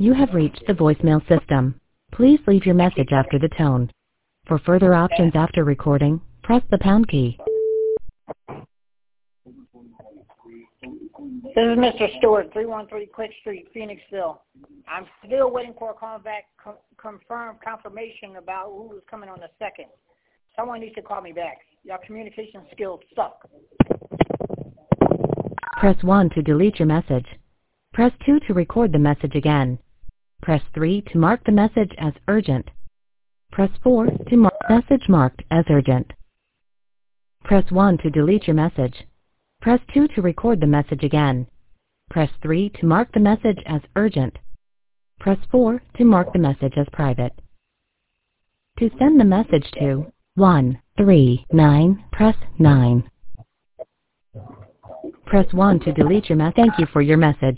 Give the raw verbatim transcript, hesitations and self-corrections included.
You have reached the voicemail system. Please leave your message after the tone. For further options after recording, press the pound key. This is Mister Stewart, three one three Quick Street, Phoenixville. I'm still waiting for a call back, com- confirmed confirmation about who is coming on the second. Someone needs to call me back. Your communication skills suck. Press one to delete your message. Press two to record the message again. Press three to mark the message as urgent. Press four to mark message marked as urgent. Press one to delete your message. Press two to record the message again. Press three to mark the message as urgent. Press four to mark the message as private. To send the message to one three nine, press nine. Press one to delete your message. Thank you for your message.